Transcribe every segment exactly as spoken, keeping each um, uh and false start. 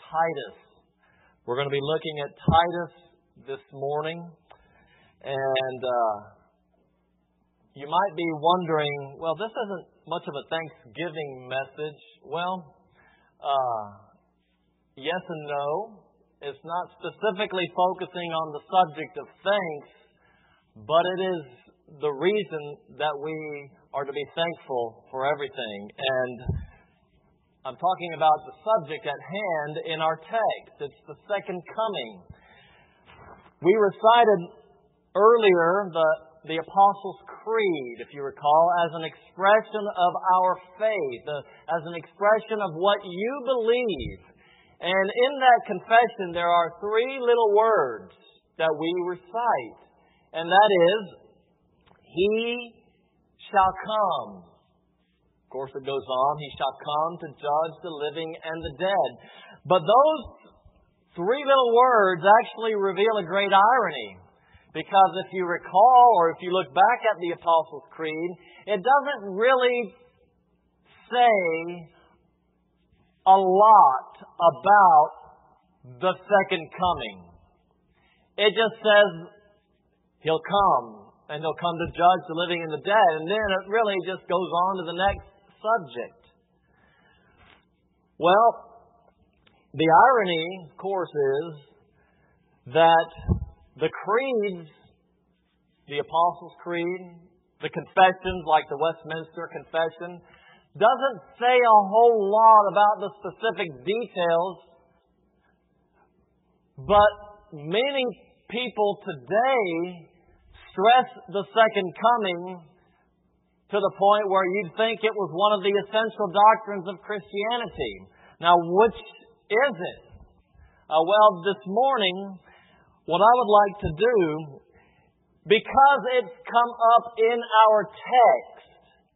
Titus. We're going to be looking at Titus this morning. And uh, you might be wondering, well, this isn't much of a Thanksgiving message. Well, uh, yes and no. It's not specifically focusing on the subject of thanks, but it is the reason that we are to be thankful for everything. And I'm talking about the subject at hand in our text. It's the second coming. We recited earlier the, the Apostles' Creed, if you recall, as an expression of our faith, uh, as an expression of what you believe. And in that confession, there are three little words that we recite. And that is, He shall come. Of course, it goes on, He shall come to judge the living and the dead. But those three little words actually reveal a great irony. Because if you recall, or if you look back at the Apostles' Creed, it doesn't really say a lot about the second coming. It just says He'll come, and He'll come to judge the living and the dead. And then it really just goes on to the next subject. Well, the irony, of course, is that the creeds, the Apostles' Creed, the confessions like the Westminster Confession, doesn't say a whole lot about the specific details, but many people today stress the second coming to the point where you'd think it was one of the essential doctrines of Christianity. Now, which is it? Uh, well, this morning, what I would like to do, because it's come up in our text,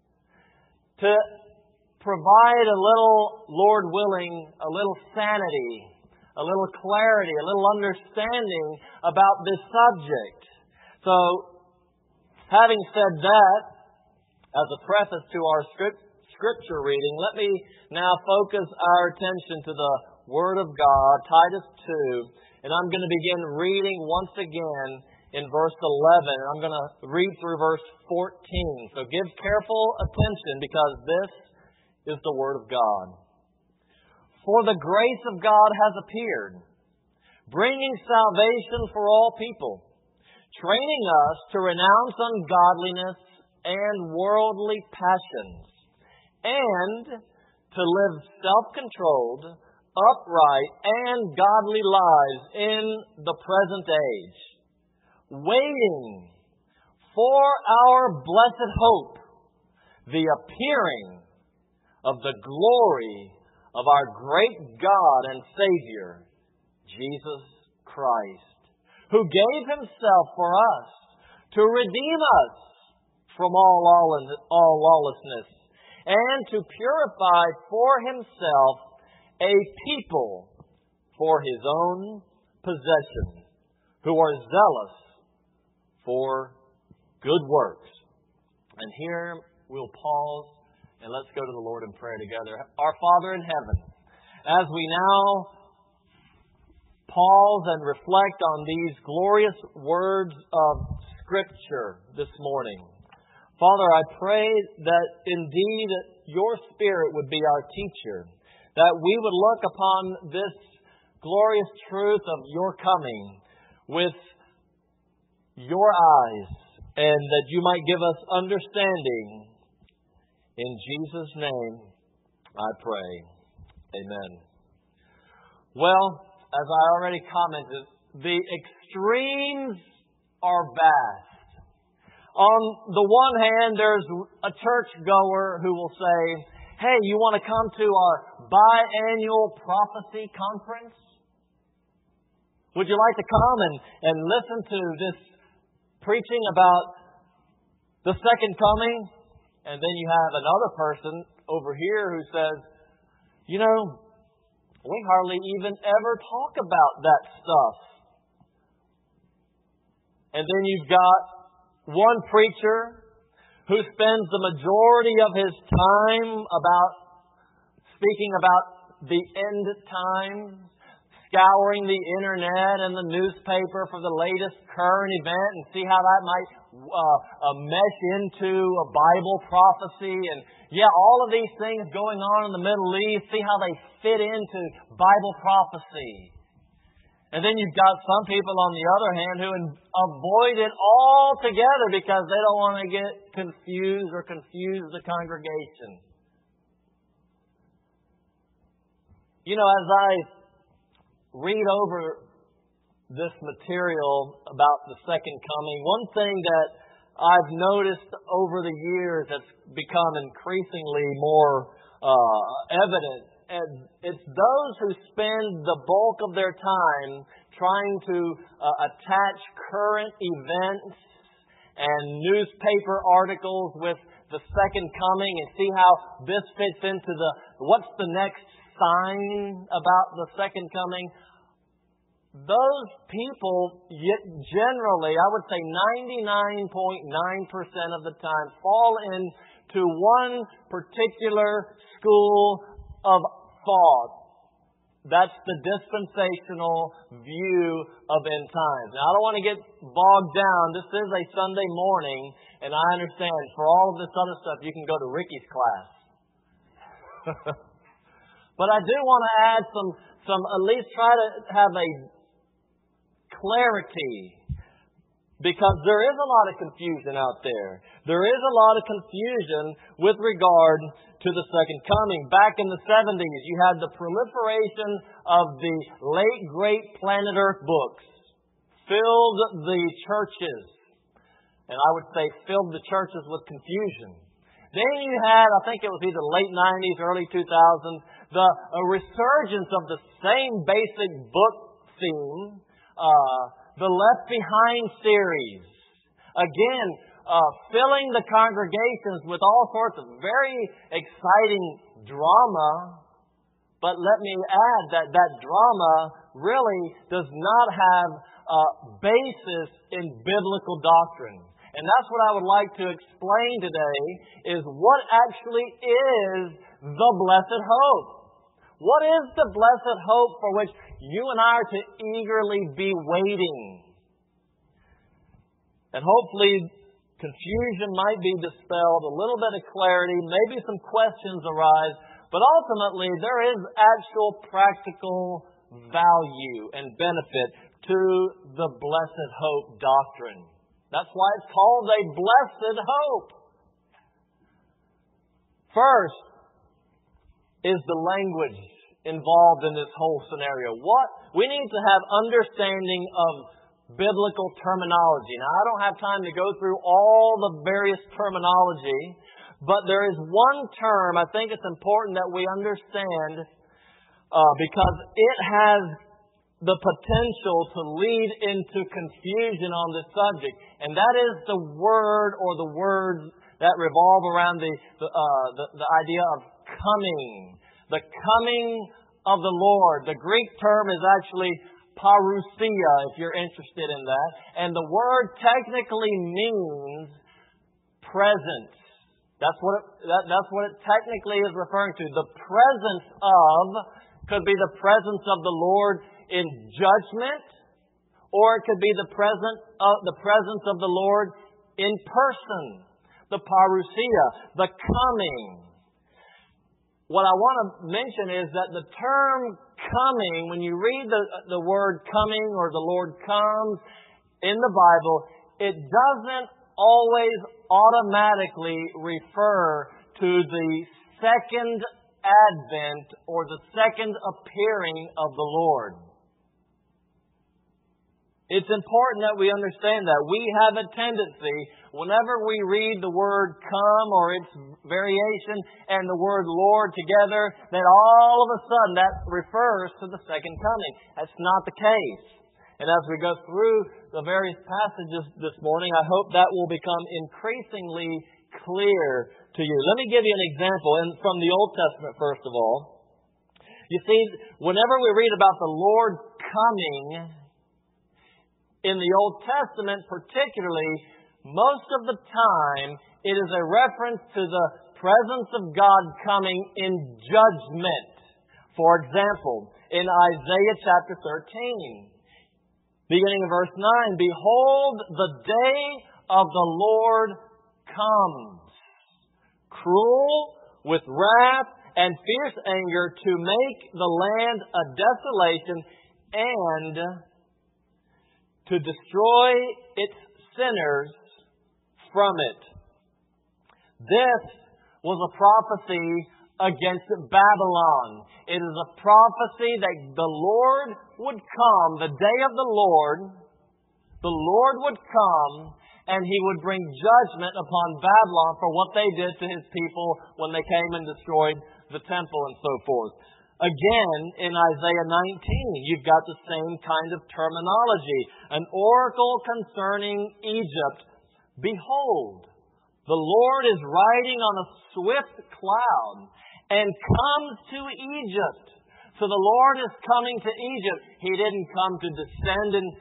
to provide a little, Lord willing, a little sanity, a little clarity, a little understanding about this subject. So, having said that, as a preface to our script, scripture reading, let me now focus our attention to the Word of God, Titus two, and I'm going to begin reading once again in verse eleven. I'm going to read through verse fourteen. So give careful attention because this is the Word of God. For the grace of God has appeared, bringing salvation for all people, training us to renounce ungodliness and worldly passions, and to live self-controlled, upright, and godly lives in the present age, waiting for our blessed hope, the appearing of the glory of our great God and Savior, Jesus Christ, who gave Himself for us to redeem us from all, all, all lawlessness and to purify for Himself a people for His own possession, who are zealous for good works. And here we'll pause and let's go to the Lord in prayer together. Our Father in heaven, as we now pause and reflect on these glorious words of Scripture this morning, Father, I pray that indeed Your Spirit would be our teacher, that we would look upon this glorious truth of Your coming with Your eyes, and that You might give us understanding. In Jesus' name, I pray. Amen. Well, as I already commented, the extremes are vast. On the one hand, there's a churchgoer who will say, hey, you want to come to our biannual prophecy conference? Would you like to come and, and listen to this preaching about the second coming? And then you have another person over here who says, you know, we hardly even ever talk about that stuff. And then you've got one preacher who spends the majority of his time about speaking about the end times, scouring the internet and the newspaper for the latest current event and see how that might uh, uh, mesh into a Bible prophecy. And yeah, all of these things going on in the Middle East, see how they fit into Bible prophecy. And then you've got some people, on the other hand, who avoid it altogether because they don't want to get confused or confuse the congregation. You know, as I read over this material about the second coming, one thing that I've noticed over the years that's become increasingly more uh, evident, and it's those who spend the bulk of their time trying to uh, attach current events and newspaper articles with the second coming and see how this fits into the, what's the next sign about the second coming. Those people, generally, I would say ninety-nine point nine percent of the time, fall into one particular school of thought. That's the dispensational view of end times. Now, I don't want to get bogged down. This is a Sunday morning, and I understand for all of this other stuff, you can go to Ricky's class. But I do want to add some, some, at least try to have a clarity, because there is a lot of confusion out there. There is a lot of confusion with regard to the second coming. Back in the seventies, you had the proliferation of the late great Planet Earth books, filled the churches, and I would say filled the churches with confusion. Then you had, I think it was either late nineties, early two thousands, the a resurgence of the same basic book theme, uh, the Left Behind series. Again, uh, filling the congregations with all sorts of very exciting drama. But let me add that that drama really does not have a basis in biblical doctrine. And that's what I would like to explain today, is what actually is the blessed hope. What is the blessed hope for which you and I are to eagerly be waiting? And hopefully confusion might be dispelled, a little bit of clarity, maybe some questions arise, but ultimately there is actual practical value and benefit to the blessed hope doctrine. That's why it's called a blessed hope. First is the language involved in this whole scenario. What we need to have understanding of biblical terminology. Now, I don't have time to go through all the various terminology, but there is one term I think it's important that we understand uh, because it has the potential to lead into confusion on this subject, and that is the word or the words that revolve around the the, uh, the, the idea of coming. The coming of the Lord. The Greek term is actually parousia, if you're interested in that. And the word technically means presence. That's what it, that, that's what it technically is referring to. The presence of could be the presence of the Lord in judgment, or it could be the presence of the presence of the Lord in person. The parousia, the coming. What I want to mention is that the term coming, when you read the, the word coming or the Lord comes in the Bible, it doesn't always automatically refer to the second advent or the second appearing of the Lord. It's important that we understand that. We have a tendency, whenever we read the word come or its variation and the word Lord together, that all of a sudden that refers to the second coming. That's not the case. And as we go through the various passages this morning, I hope that will become increasingly clear to you. Let me give you an example, and from the Old Testament first of all. You see, whenever we read about the Lord coming in the Old Testament particularly, most of the time it is a reference to the presence of God coming in judgment. For example, in Isaiah chapter thirteen. Beginning in verse nine, behold, the day of the Lord comes, cruel with wrath and fierce anger, to make the land a desolation and to destroy its sinners from it. This was a prophecy against Babylon. It is a prophecy that the Lord would come, the day of the Lord, the Lord would come and He would bring judgment upon Babylon for what they did to His people when they came and destroyed the temple and so forth. Again, in Isaiah nineteen, you've got the same kind of terminology. An oracle concerning Egypt. Behold, the Lord is riding on a swift cloud and comes to Egypt. So the Lord is coming to Egypt. He didn't come to descend in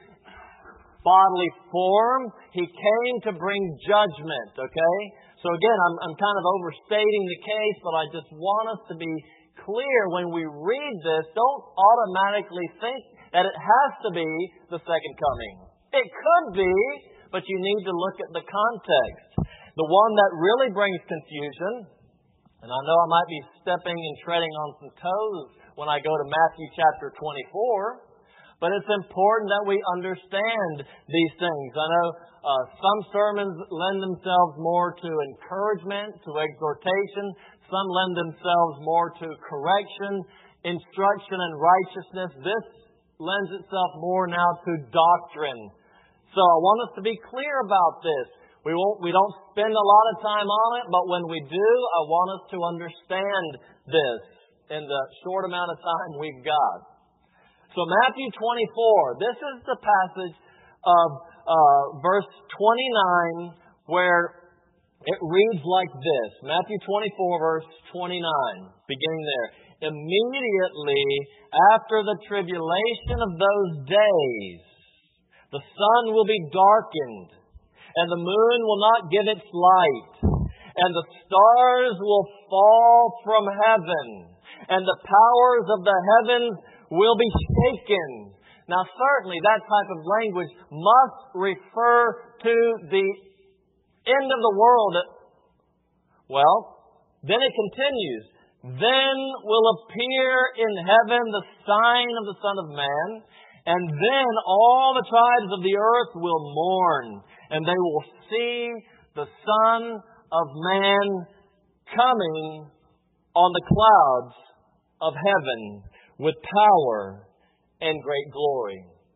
bodily form. He came to bring judgment, okay? So again, I'm, I'm kind of overstating the case, but I just want us to be clear when we read this. Don't automatically think that it has to be the second coming. It could be, but you need to look at the context. The one that really brings confusion, and I know I might be stepping and treading on some toes when I go to Matthew chapter twenty-four, but it's important that we understand these things. I know uh, some sermons lend themselves more to encouragement, to exhortation. Some lend themselves more to correction, instruction, and righteousness. This lends itself more now to doctrine. So I want us to be clear about this. We won't, we don't spend a lot of time on it, but when we do, I want us to understand this in the short amount of time we've got. So Matthew twenty-four, this is the passage of uh, verse twenty-nine where it reads like this. Matthew twenty-four, verse twenty-nine, beginning there. Immediately after the tribulation of those days, the sun will be darkened, and the moon will not give its light, and the stars will fall from heaven, and the powers of the heavens will be shaken. Now, certainly that type of language must refer to the end of the world. Well, then it continues. Then will appear in heaven the sign of the Son of Man, and then all the tribes of the earth will mourn, and they will see the Son of Man coming on the clouds of heaven with power and great glory.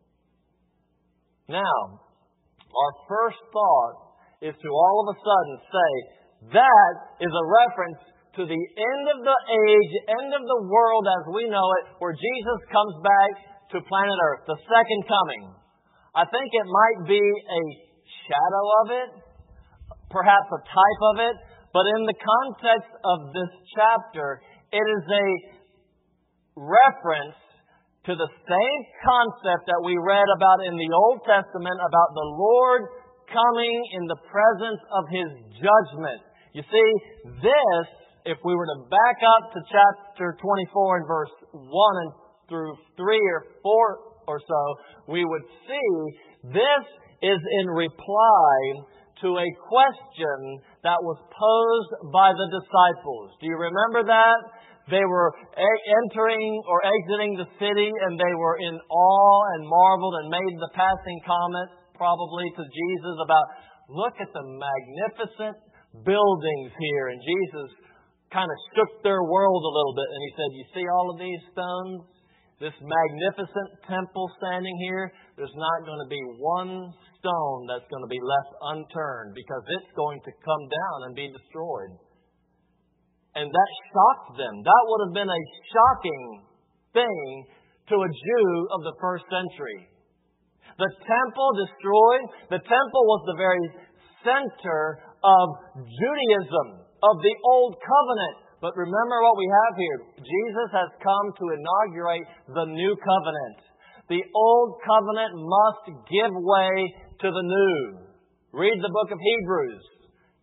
Now, our first thought is to all of a sudden say, that is a reference to the end of the age, end of the world as we know it, where Jesus comes back to planet Earth, the second coming. I think it might be a shadow of it, perhaps a type of it, but in the context of this chapter, it is a reference to the same concept that we read about in the Old Testament about the Lord coming in the presence of His judgment. You see, this, if we were to back up to chapter twenty-four and verse one and through three or four or so, we would see this is in reply to a question that was posed by the disciples. Do you remember that? They were entering or exiting the city, and they were in awe and marveled and made the passing comment probably to Jesus about, look at the magnificent buildings here. And Jesus kind of shook their world a little bit, and He said, you see all of these stones? This magnificent temple standing here, there's not going to be one stone that's going to be left unturned, because it's going to come down and be destroyed. And that shocked them. That would have been a shocking thing to a Jew of the first century. The temple destroyed. The temple was the very center of Judaism, of the Old Covenant. But remember what we have here. Jesus has come to inaugurate the New Covenant. The Old Covenant must give way to the New. Read the book of Hebrews.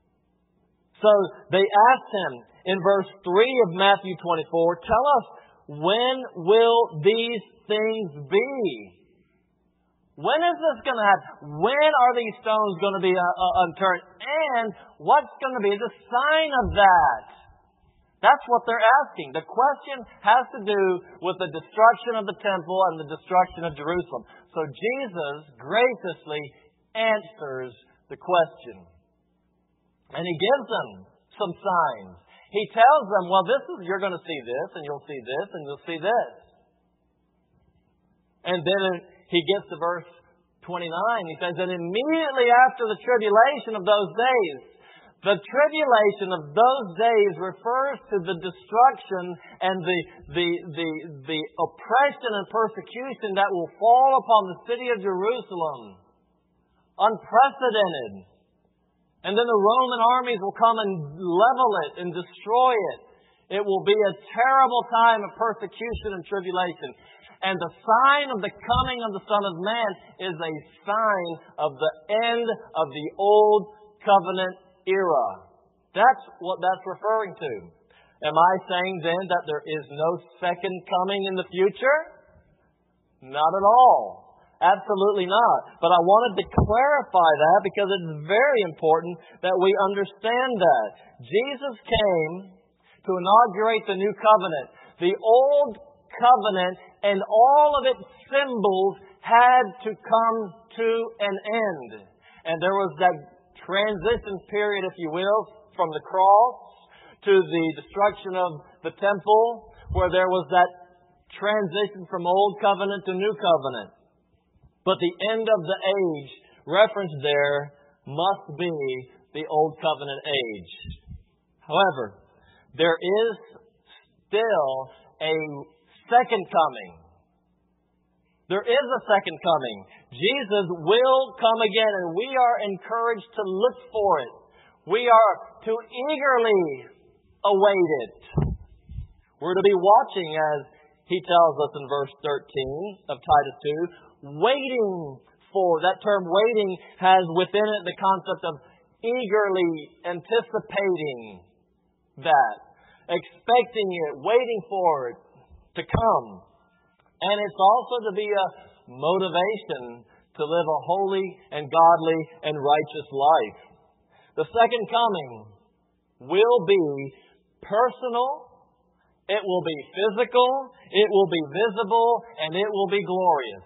So they asked Him, in verse three of Matthew twenty-four, tell us, when will these things be? When is this going to happen? When are these stones going to be uh, uh, unturned? And what's going to be the sign of that? That's what they're asking. The question has to do with the destruction of the temple and the destruction of Jerusalem. So Jesus graciously answers the question. And He gives them some signs. He tells them, well, this is, you're going to see this, and you'll see this, and you'll see this. And then He gets to verse twenty-nine. He says, and immediately after the tribulation of those days, the tribulation of those days refers to the destruction and the, the, the, the oppression and persecution that will fall upon the city of Jerusalem. Unprecedented. And then the Roman armies will come and level it and destroy it. It will be a terrible time of persecution and tribulation. And the sign of the coming of the Son of Man is a sign of the end of the Old Covenant era. That's what that's referring to. Am I saying then that there is no second coming in the future? Not at all. Absolutely not. But I wanted to clarify that because it's very important that we understand that. Jesus came to inaugurate the new covenant. The old covenant and all of its symbols had to come to an end. And there was that transition period, if you will, from the cross to the destruction of the temple, where there was that transition from old covenant to new covenant. But the end of the age referenced there must be the old covenant age. However, there is still a second coming. There is a second coming. Jesus will come again, and we are encouraged to look for it. We are to eagerly await it. We're to be watching, as He tells us in verse thirteen of Titus two, waiting for. That term waiting has within it the concept of eagerly anticipating that, expecting it, waiting for it to come. And it's also to be a motivation to live a holy and godly and righteous life. The second coming will be personal, it will be physical, it will be visible, and it will be glorious.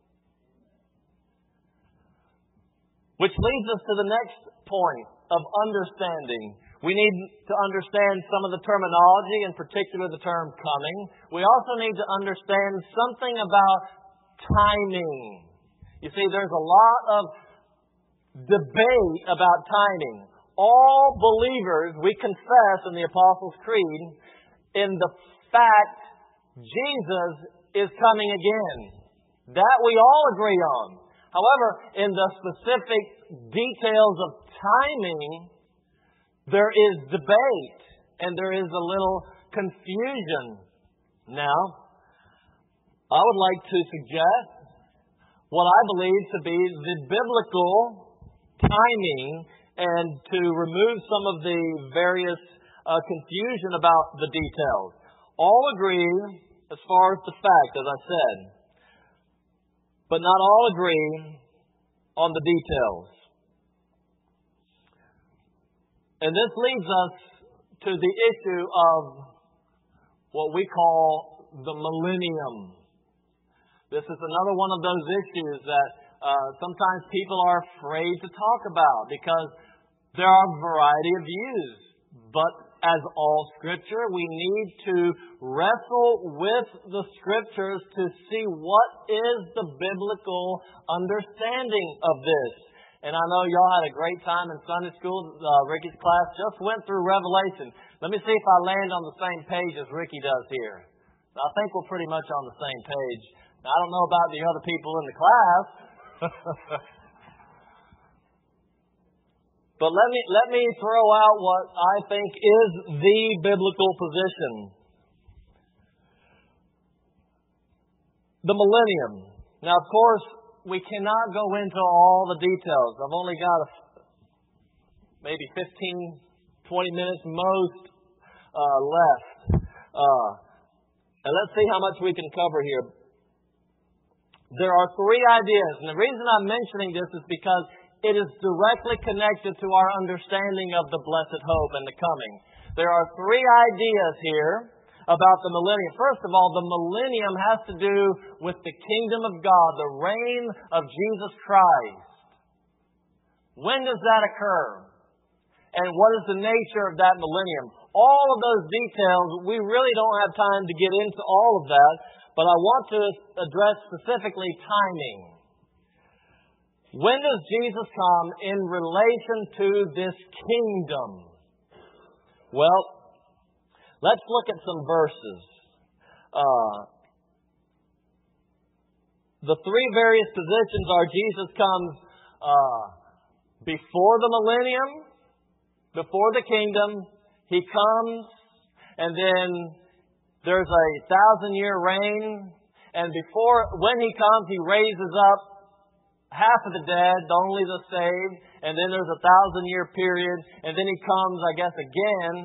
Which leads us to the next point of understanding. We need to understand some of the terminology, in particular the term coming. We also need to understand something about timing. You see, there's a lot of debate about timing. All believers, we confess in the Apostles' Creed, in the fact Jesus is coming again. That we all agree on. However, in the specific details of timing, there is debate and there is a little confusion. Now, I would like to suggest what I believe to be the biblical timing and to remove some of the various uh, confusion about the details. All agree as far as the fact, as I said, but not all agree on the details. And this leads us to the issue of what we call the millennium. This is another one of those issues that uh, sometimes people are afraid to talk about because there are a variety of views. But as all Scripture, we need to wrestle with the Scriptures to see what is the biblical understanding of this. And I know y'all had a great time in Sunday school. Uh, Ricky's class just went through Revelation. Let me see if I land on the same page as Ricky does here. I think we're pretty much on the same page. Now, I don't know about the other people in the class. But let me let me throw out what I think is the biblical position. The millennium. Now, of course, we cannot go into all the details. I've only got a, maybe fifteen, twenty minutes most uh, left. Uh, And let's see how much we can cover here. There are three ideas. And the reason I'm mentioning this is because it is directly connected to our understanding of the blessed hope and the coming. There are three ideas here about the millennium. First of all, the millennium has to do with the kingdom of God, the reign of Jesus Christ. When does that occur? And what is the nature of that millennium? All of those details, we really don't have time to get into all of that, but I want to address specifically timing. When does Jesus come in relation to this kingdom? Well, let's look at some verses. Uh, the three various positions are Jesus comes uh, before the millennium, before the kingdom, He comes, and then there's a thousand-year reign, and before, when He comes, He raises up half of the dead, only the saved, and then there's a thousand-year period, and then He comes, I guess, again,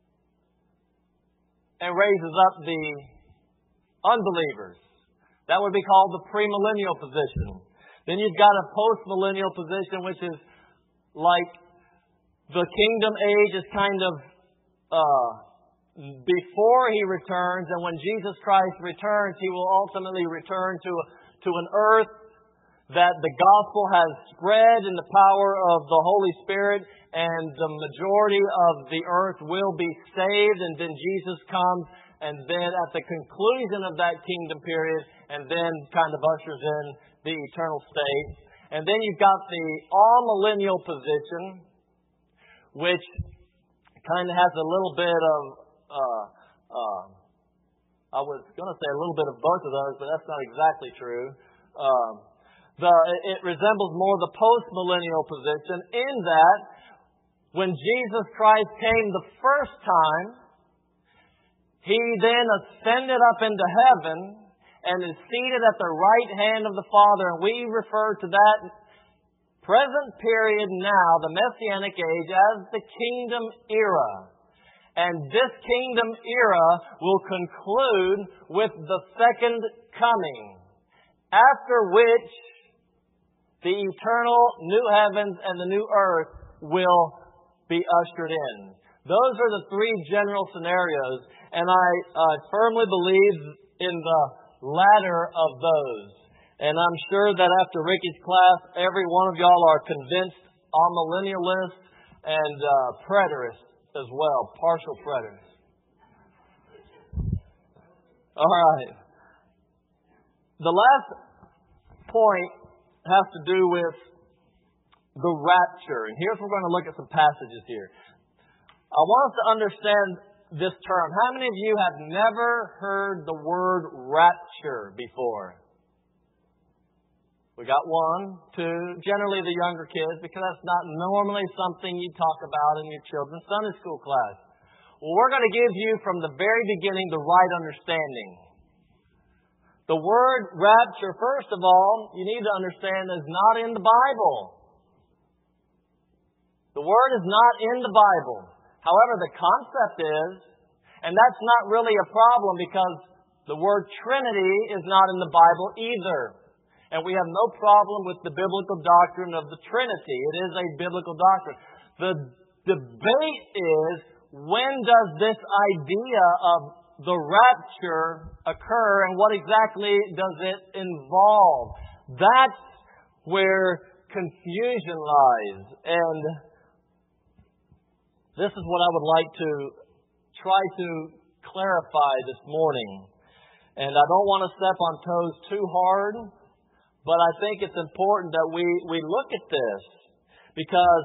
and raises up the unbelievers. That would be called the premillennial position. Then you've got a postmillennial position, which is like the kingdom age is kind of uh, before He returns, and when Jesus Christ returns, He will ultimately return to, to an earth that the gospel has spread in the power of the Holy Spirit, and the majority of the earth will be saved, and then Jesus comes, and then at the conclusion of that kingdom period, and then kind of ushers in the eternal state. And then you've got the all-millennial position, which kind of has a little bit of, uh, uh, I was going to say a little bit of both of those, but that's not exactly true. Um, The, it resembles more the post-millennial position in that when Jesus Christ came the first time, He then ascended up into heaven and is seated at the right hand of the Father. And we refer to that present period now, the Messianic age, as the kingdom era. And this kingdom era will conclude with the second coming, after which the eternal new heavens and the new earth will be ushered in. Those are the three general scenarios, and I uh, firmly believe in the latter of those. And I'm sure that after Ricky's class, every one of y'all are convinced amillennialists and uh, preterists as well, partial preterists. All right. The last point has to do with the rapture. And here's where we're going to look at some passages here. I want us to understand this term. How many of you have never heard the word rapture before? We got one, two, generally the younger kids, because that's not normally something you talk about in your children's Sunday school class. Well, we're going to give you from the very beginning the right understanding. The word rapture, first of all, you need to understand is not in the Bible. The word is not in the Bible. However, the concept is, and that's not really a problem because the word Trinity is not in the Bible either. And we have no problem with the biblical doctrine of the Trinity. It is a biblical doctrine. The debate is, when does this idea of the rapture occur, and what exactly does it involve? That's where confusion lies. And this is what I would like to try to clarify this morning. And I don't want to step on toes too hard, but I think it's important that we, we look at this, because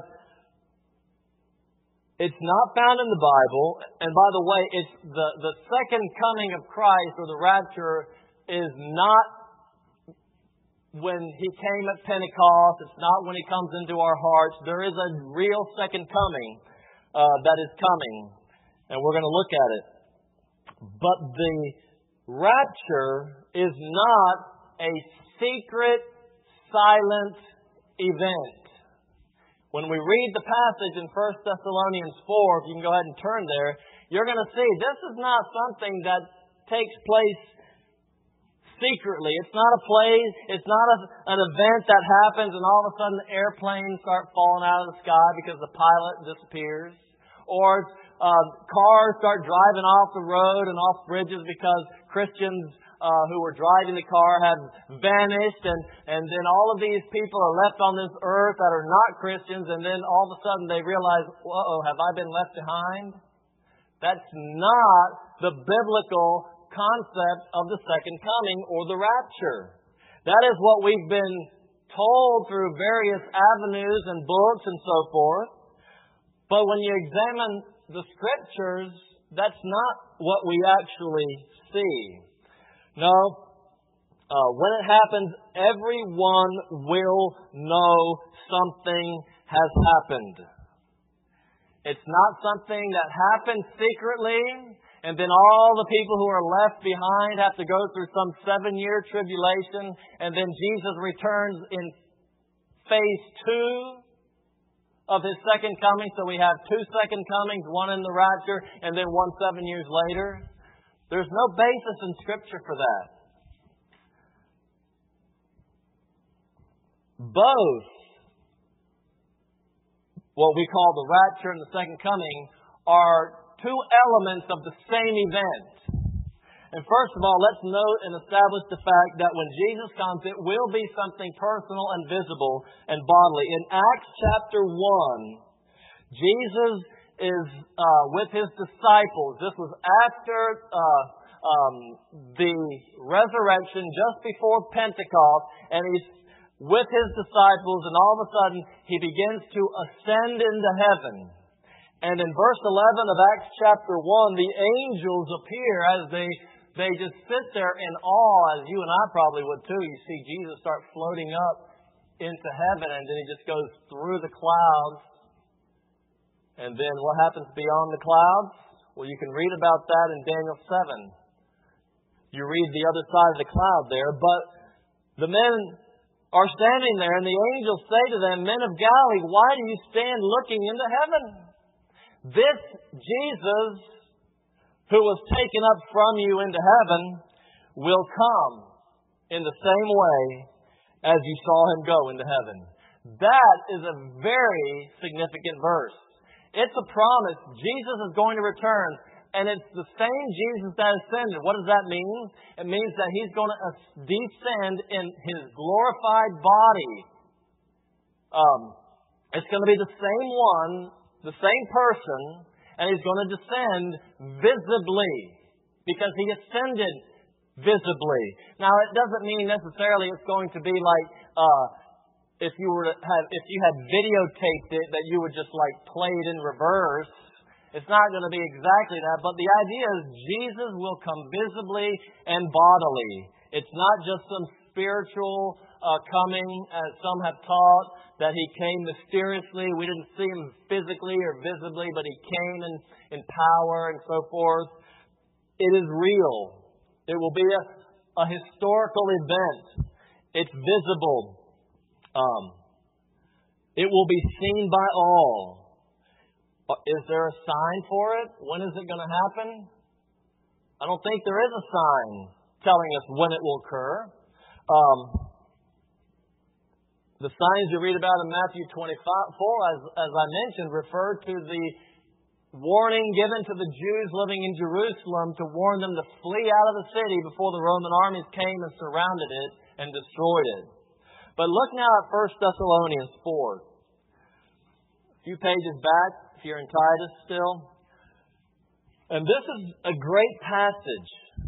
it's not found in the Bible. And by the way, it's the, the second coming of Christ, or the rapture, is not when He came at Pentecost. It's not when He comes into our hearts. There is a real second coming uh, that is coming. And we're going to look at it. But the rapture is not a secret, silent event. When we read the passage in First Thessalonians four, if you can go ahead and turn there, you're going to see this is not something that takes place secretly. It's not a play. It's not a, an event that happens and all of a sudden airplanes start falling out of the sky because the pilot disappears. Or uh, cars start driving off the road and off bridges because Christians uh, who were driving the car have vanished. And, and then all of these people are left on this earth that are not Christians. And then all of a sudden they realize, uh-oh, have I been left behind? That's not the biblical concept of the second coming or the rapture. That is what we've been told through various avenues and books and so forth. But when you examine the Scriptures, that's not what we actually see. No, uh, when it happens, everyone will know something has happened. It's not something that happens secretly, and then all the people who are left behind have to go through some seven-year tribulation, and then Jesus returns in phase two of His second coming. So we have two second comings, one in the rapture, and then one seven years later. There's no basis in Scripture for that. Both what we call the rapture and the second coming are two elements of the same event. And first of all, let's note and establish the fact that when Jesus comes, it will be something personal and visible and bodily. In Acts chapter one, Jesus is uh, with His disciples. This was after uh, um, the resurrection, just before Pentecost, and He's with His disciples, and all of a sudden, He begins to ascend into heaven. And in verse eleven of Acts chapter one, the angels appear as they, they just sit there in awe, as you and I probably would too. You see Jesus start floating up into heaven, and then He just goes through the clouds. And then what happens beyond the clouds? Well, you can read about that in Daniel seven. You read the other side of the cloud there. But the men are standing there, and the angels say to them, "Men of Galilee, why do you stand looking into heaven? This Jesus, who was taken up from you into heaven, will come in the same way as you saw Him go into heaven." That is a very significant verse. It's a promise. Jesus is going to return, and it's the same Jesus that ascended. What does that mean? It means that He's going to descend in His glorified body. Um, it's going to be the same one, the same person, and He's going to descend visibly because He ascended visibly. Now, it doesn't mean necessarily it's going to be like uh, if you were to have, if you had videotaped it, that you would just like play it in reverse. It's not going to be exactly that, but the idea is Jesus will come visibly and bodily. It's not just some spiritual uh, coming, as some have taught, that He came mysteriously. We didn't see Him physically or visibly, but He came in, in power and so forth. It is real. It will be a, a historical event. It's visible. Um, it will be seen by all. Is there a sign for it? When is it going to happen? I don't think there is a sign telling us when it will occur. Um, the signs you read about in Matthew twenty-four, as, as I mentioned, refer to the warning given to the Jews living in Jerusalem to warn them to flee out of the city before the Roman armies came and surrounded it and destroyed it. But look now at First Thessalonians four. A few pages back, if you're in Titus still. And this is a great passage.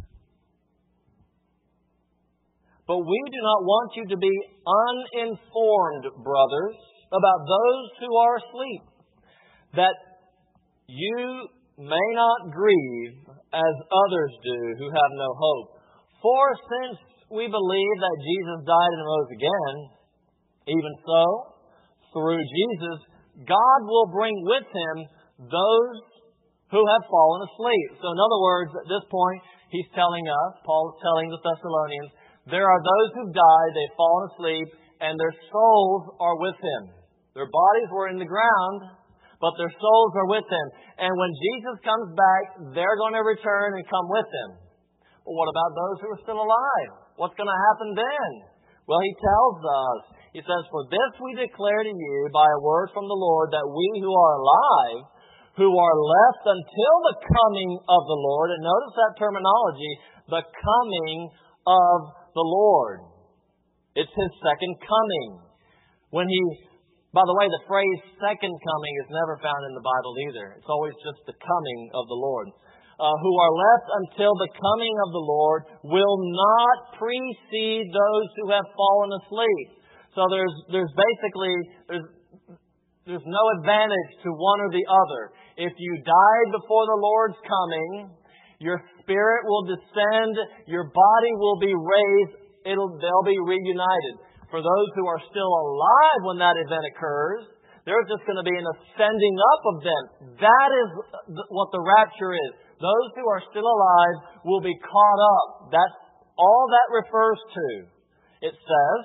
But we do not want you to be uninformed, brothers, about those who are asleep, that you may not grieve as others do who have no hope. For since we believe that Jesus died and rose again, even so, through Jesus, God will bring with Him those who have fallen asleep. So in other words, at this point, he's telling us, Paul is telling the Thessalonians, there are those who've died, they've fallen asleep, and their souls are with Him. Their bodies were in the ground, but their souls are with Him. And when Jesus comes back, they're going to return and come with Him. Well, what about those who are still alive? What's going to happen then? Well, He tells us. He says, "For this we declare to you by a word from the Lord, that we who are alive, who are left until the coming of the Lord," and notice that terminology, the coming of the Lord. It's His second coming. When He, by the way, the phrase second coming is never found in the Bible either. It's always just the coming of the Lord. Uh, who are left until the coming of the Lord will not precede those who have fallen asleep. So there's there's basically there's there's no advantage to one or the other. If you died before the Lord's coming, your spirit will descend, your body will be raised, it'll they'll be reunited. For those who are still alive when that event occurs, there's just going to be an ascending up of them. That is what the rapture is. Those who are still alive will be caught up. That's all that refers to. It says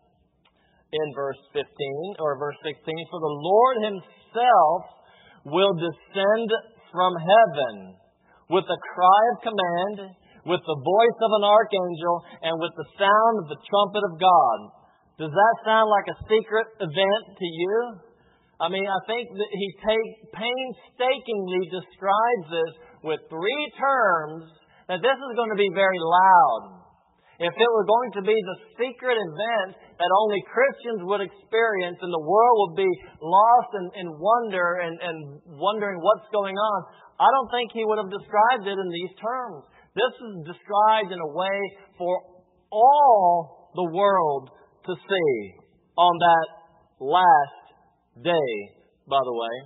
in verse fifteen or verse sixteen, "For the Lord Himself will descend from heaven with a cry of command, with the voice of an archangel, and with the sound of the trumpet of God." Does that sound like a secret event to you? I mean, I think that He take, painstakingly describes this with three terms, that this is going to be very loud. If it were going to be the secret event that only Christians would experience and the world would be lost in, in wonder and, and wondering what's going on, I don't think He would have described it in these terms. This is described in a way for all the world to see on that last day, by the way.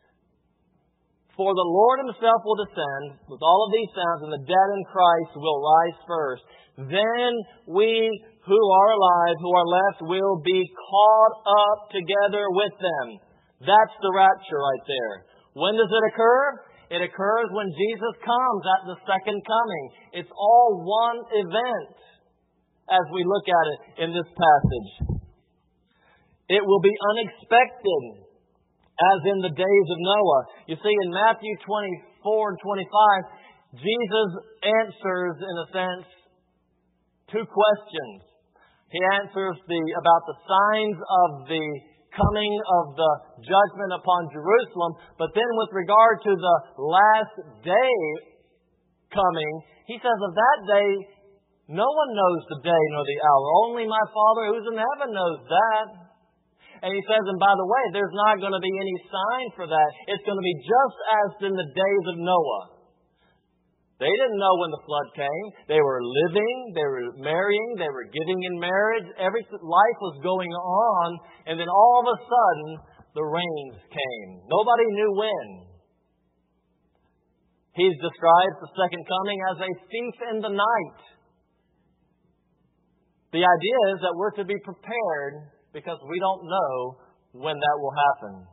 "For the Lord Himself will descend with all of these sounds, and the dead in Christ will rise first. Then we who are alive, who are left, will be caught up together with them." That's the rapture right there. When does it occur? It occurs when Jesus comes at the second coming. It's all one event as we look at it in this passage. It will be unexpected, as in the days of Noah. You see, in Matthew twenty-four and twenty-five, Jesus answers, in a sense, two questions. He answers the about the signs of the coming of the judgment upon Jerusalem, but then with regard to the last day coming, He says of that day, no one knows the day nor the hour. Only my Father who's in heaven knows that. And He says, and by the way, there's not going to be any sign for that. It's going to be just as in the days of Noah. They didn't know when the flood came. They were living, they were marrying, they were giving in marriage. Every life was going on. And then all of a sudden, the rains came. Nobody knew when. He's described the second coming as a thief in the night. The idea is that we're to be prepared because we don't know when that will happen.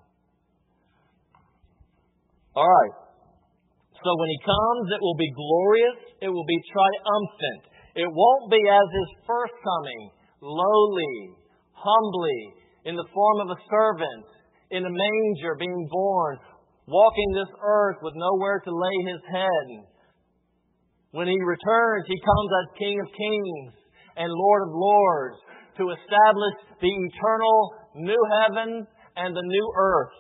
All right. So when He comes, it will be glorious. It will be triumphant. It won't be as His first coming, lowly, humbly, in the form of a servant, in a manger, being born, walking this earth with nowhere to lay His head. When He returns, He comes as King of Kings and Lord of Lords to establish the eternal new heaven and the new earth.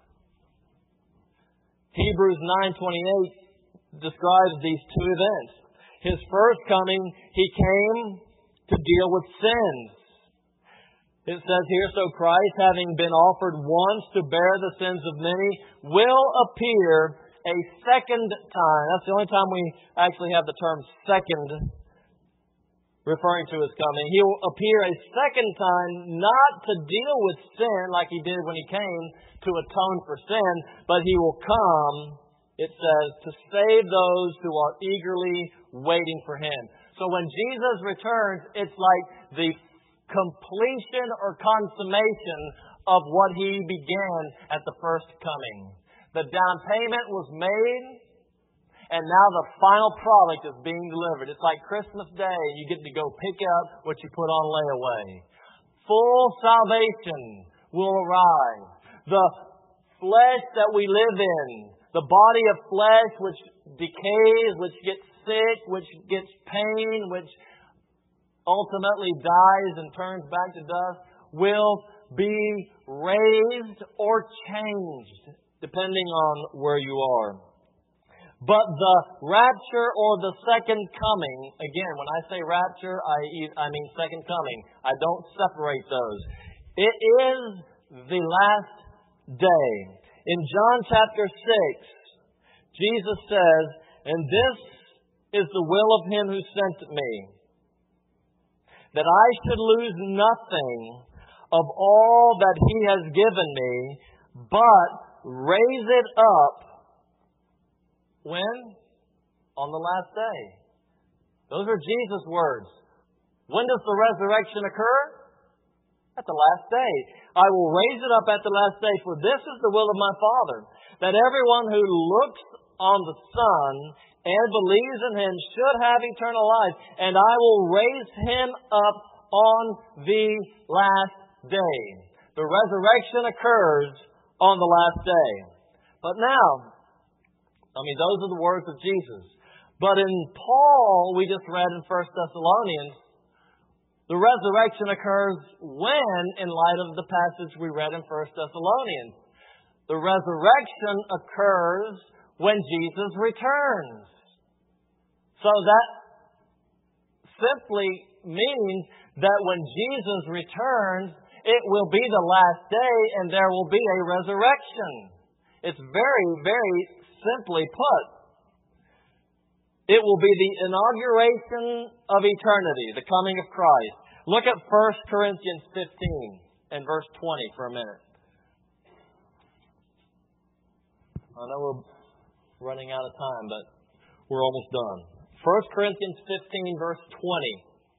Hebrews nine twenty-eight describes these two events. His first coming, He came to deal with sins. It says here, "So Christ, having been offered once to bear the sins of many, will appear a second time." That's the only time we actually have the term second referring to His coming. He will appear a second time, not to deal with sin like He did when He came to atone for sin, but He will come, it says, to save those who are eagerly waiting for Him. So when Jesus returns, it's like the completion or consummation of what He began at the first coming. The down payment was made, and now the final product is being delivered. It's like Christmas Day. You get to go pick up what you put on layaway. Full salvation will arrive. The flesh that we live in, the body of flesh which decays, which gets sick, which gets pain, which ultimately dies and turns back to dust, will be raised or changed, depending on where you are. But the rapture or the second coming, again, when I say rapture, I, I mean second coming. I don't separate those. It is the last day. In John chapter six, Jesus says, "And this is the will of him who sent me, that I should lose nothing of all that he has given me, but raise it up." When? On the last day. Those are Jesus' words. When does the resurrection occur? At the last day. "I will raise it up at the last day, for this is the will of my Father, that everyone who looks on the Son and believes in him should have eternal life, and I will raise him up on the last day." The resurrection occurs on the last day. But now, I mean, those are the words of Jesus. But in Paul, we just read in First Thessalonians, the resurrection occurs when, in light of the passage we read in First Thessalonians. The resurrection occurs when Jesus returns. So that simply means that when Jesus returns, it will be the last day and there will be a resurrection. It's very, very simply put. It will be the inauguration of eternity, the coming of Christ. Look at First Corinthians fifteen and verse twenty for a minute. I know we're running out of time, but we're almost done. First Corinthians fifteen, verse twenty.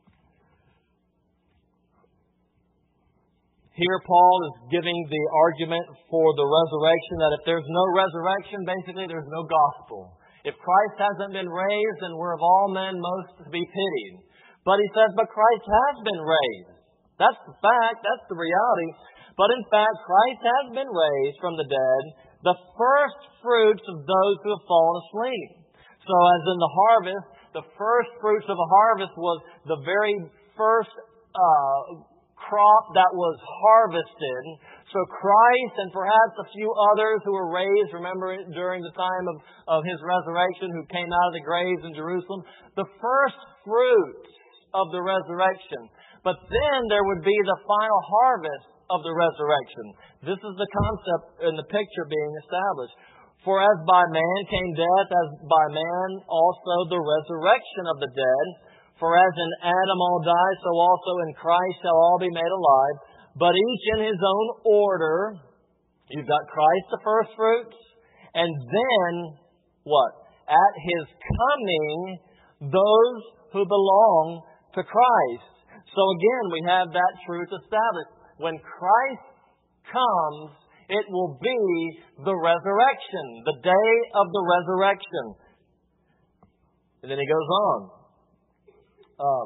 Here Paul is giving the argument for the resurrection, that if there's no resurrection, basically there's no gospel. If Christ hasn't been raised, then we're of all men most to be pitied. But he says, but Christ has been raised. That's the fact, that's the reality. But in fact, Christ has been raised from the dead, the first fruits of those who have fallen asleep. So as in the harvest, the first fruits of a harvest was the very first uh crop that was harvested. So Christ and perhaps a few others who were raised, remember during the time of, of his resurrection, who came out of the graves in Jerusalem, the first fruits of the resurrection. But then there would be the final harvest of the resurrection. This is the concept in the picture being established. For as by man came death, as by man also the resurrection of the dead. For as in Adam all die, so also in Christ shall all be made alive. But each in his own order. You've got Christ the first fruits. And then, what? At his coming, those who belong to Christ. So again, we have that truth established. When Christ comes, it will be the resurrection. The day of the resurrection. And then he goes on. Um,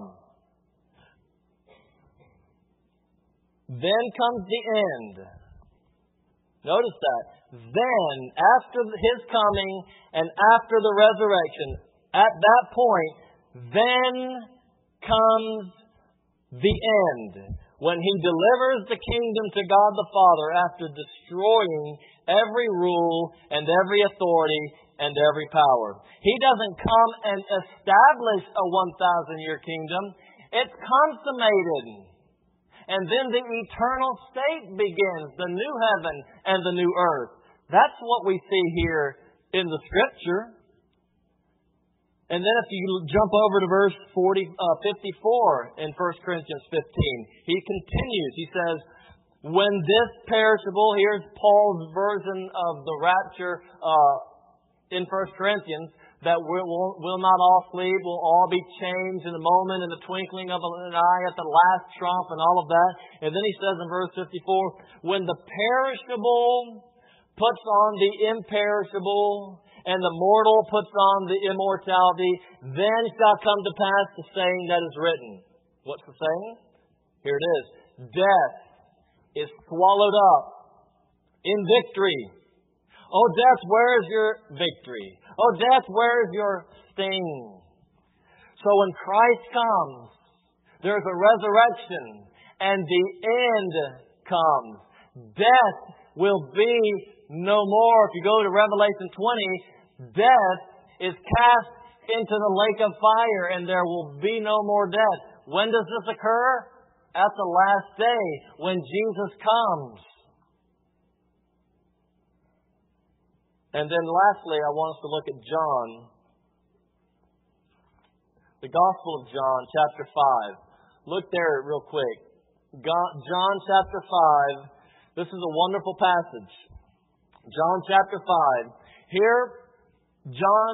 then comes the end. Notice that. Then, after his coming and after the resurrection, at that point, then comes the end. When he delivers the kingdom to God the Father after destroying every rule and every authority and every power. He doesn't come and establish a one thousand year kingdom. It's consummated. And then the eternal state begins, the new heaven and the new earth. That's what we see here in the Scripture. And then if you jump over to verse forty, uh, fifty-four in First Corinthians fifteen, he continues. He says, when this perishable, here's Paul's version of the rapture uh, in First Corinthians, that we'll, we'll, we'll not all sleep, we'll all be changed in a moment, in the twinkling of an eye, at the last trump, and all of that. And then he says in verse fifty-four, when the perishable puts on the imperishable, and the mortal puts on the immortality, then shall come to pass the saying that is written. What's the saying? Here it is. Death is swallowed up in victory. Oh, death, where is your victory? Oh, death, where is your sting? So when Christ comes, there's a resurrection, and the end comes. Death will be no more. If you go to Revelation twenty, death is cast into the lake of fire, and there will be no more death. When does this occur? At the last day, when Jesus comes. And then lastly, I want us to look at John. The Gospel of John, chapter five. Look there real quick. John chapter five. This is a wonderful passage. John chapter five. Here, John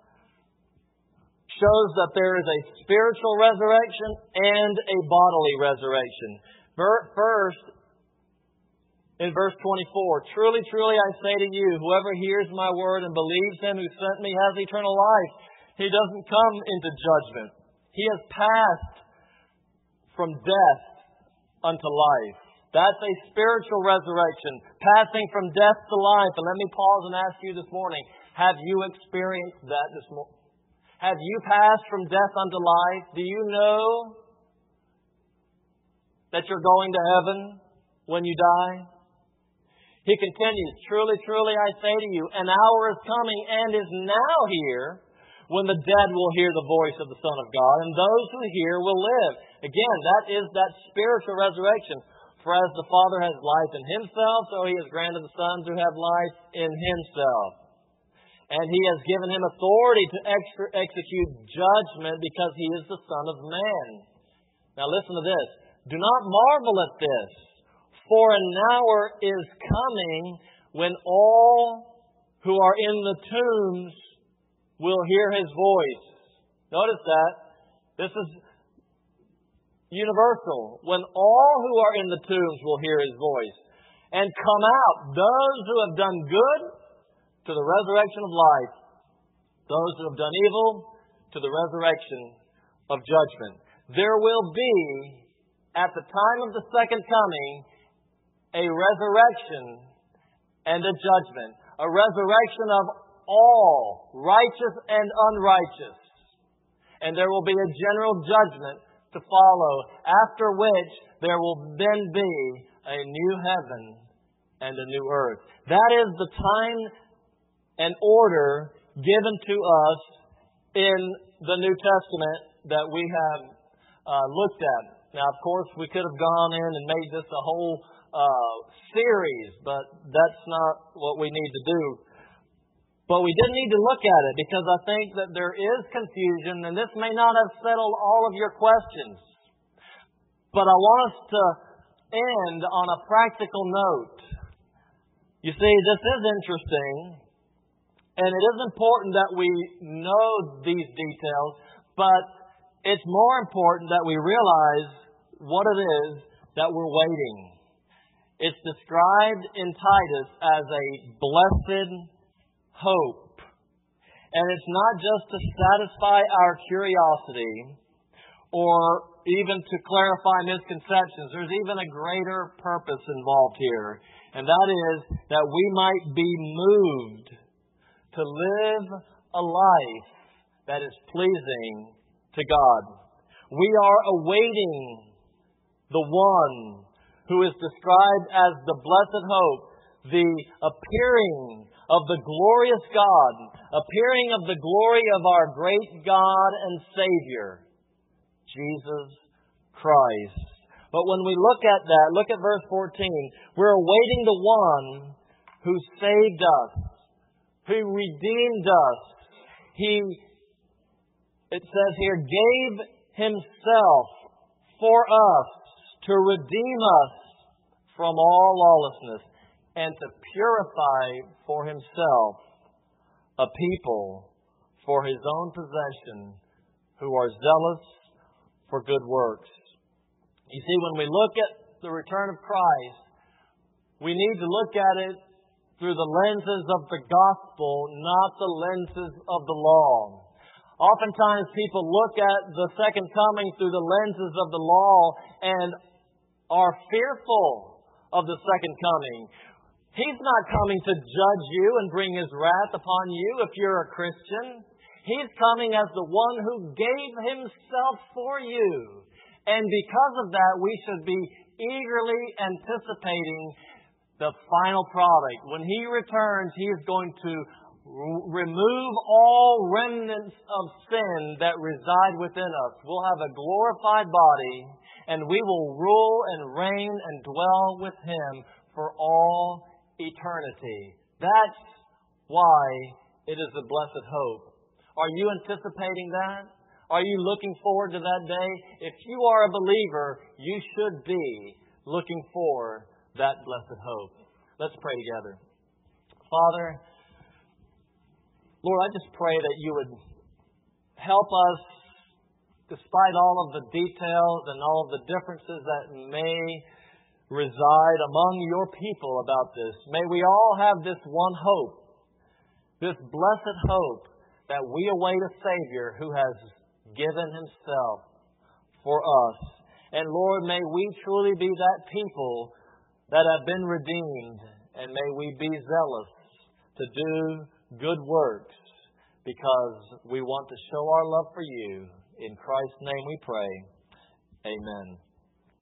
shows that there is a spiritual resurrection and a bodily resurrection. First, in verse twenty-four, truly, truly, I say to you, whoever hears my word and believes him who sent me has eternal life. He doesn't come into judgment. He has passed from death unto life. That's a spiritual resurrection, passing from death to life. And let me pause and ask you this morning, have you experienced that this morning? Have you passed from death unto life? Do you know that you're going to heaven when you die? He continues, truly, truly, I say to you, an hour is coming and is now here when the dead will hear the voice of the Son of God, and those who hear will live. Again, that is that spiritual resurrection. For as the Father has life in Himself, so He has granted the Son to have life in Himself. And He has given Him authority to ex- execute judgment because He is the Son of Man. Now listen to this. Do not marvel at this, for an hour is coming when all who are in the tombs will hear His voice. Notice that. This is universal. When all who are in the tombs will hear His voice and come out, those who have done good to the resurrection of life, those who have done evil to the resurrection of judgment. There will be, at the time of the second coming, a resurrection and a judgment. A resurrection of all, righteous and unrighteous. And there will be a general judgment to follow, after which there will then be a new heaven and a new earth. That is the time and order given to us in the New Testament that we have uh, looked at. Now, of course, we could have gone in and made this a whole uh, series, but that's not what we need to do. But we did need to look at it because I think that there is confusion, and this may not have settled all of your questions. But I want us to end on a practical note. You see, this is interesting. And it is important that we know these details, but it's more important that we realize what it is that we're waiting. It's described in Titus as a blessed hope. And it's not just to satisfy our curiosity or even to clarify misconceptions. There's even a greater purpose involved here. And that is that we might be moved to live a life that is pleasing to God. We are awaiting the one who is described as the blessed hope, the appearing of the glorious God, appearing of the glory of our great God and Savior, Jesus Christ. But when we look at that, look at verse fourteen, we're awaiting the one who saved us, who redeemed us. He, it says here, gave Himself for us to redeem us from all lawlessness and to purify for Himself a people for His own possession who are zealous for good works. You see, when we look at the return of Christ, we need to look at it through the lenses of the gospel, not the lenses of the law. Oftentimes people look at the second coming through the lenses of the law and are fearful of the second coming. He's not coming to judge you and bring His wrath upon you if you're a Christian. He's coming as the one who gave Himself for you. And because of that, we should be eagerly anticipating the final product. When He returns, He is going to remove all remnants of sin that reside within us. We'll have a glorified body, and we will rule and reign and dwell with Him for all eternity. That's why it is a blessed hope. Are you anticipating that? Are you looking forward to that day? If you are a believer, you should be looking for that blessed hope. Let's pray together. Father, Lord, I just pray that you would help us, despite all of the details and all of the differences that may reside among your people about this. May we all have this one hope, this blessed hope that we await a Savior who has given Himself for us. And Lord, may we truly be that people that have been redeemed, and may we be zealous to do good works, because we want to show our love for you. In Christ's name we pray. Amen.